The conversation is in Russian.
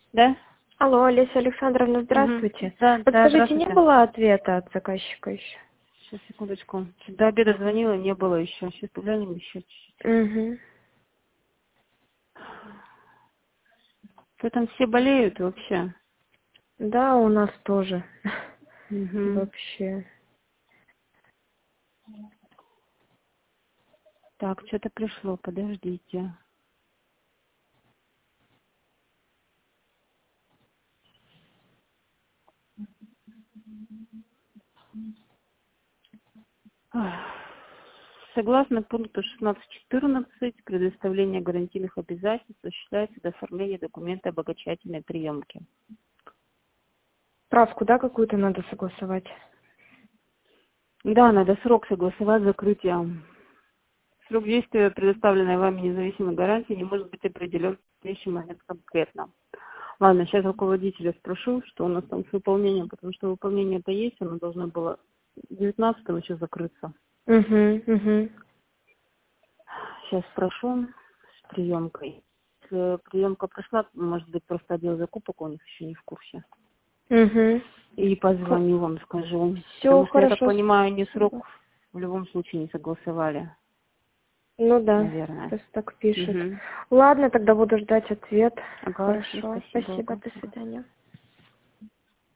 Да? Алло, Олеся Александровна, Угу. здравствуйте. Да, да, Подскажите, не здравствуйте. было ответа от заказчика еще? Сейчас, секундочку. До обеда звонила, не было еще. Сейчас поглянем еще чуть-чуть. Угу. Что там все болеют вообще? Да, у нас тоже. Угу. Вообще. Так, что-то пришло, подождите. Ах. Согласно пункту 16.14, предоставление гарантийных обязательств осуществляется до оформления документа обогащательной приемки. Справку, да, какую-то надо согласовать? Да, надо срок согласовать с закрытием. Срок действия предоставленной вами независимой гарантии не может быть определен в настоящий момент конкретно. Ладно, сейчас руководителя спрошу, что у нас там с выполнением, потому что выполнение-то есть, оно должно было 19-го еще закрыться. Угу, угу. Сейчас спрошу с приемкой. Если приемка прошла, может быть, просто отдел закупок у них еще не в курсе. Угу. И позвоню вам, скажу. Все Потому что, я так хорошо, понимаю, они срок спасибо. в любом случае не согласовали, Ну да, наверное. просто так пишет. Угу. Ладно, тогда буду ждать ответ. Ага, все, Хорошо, спасибо. спасибо, Ага. до свидания.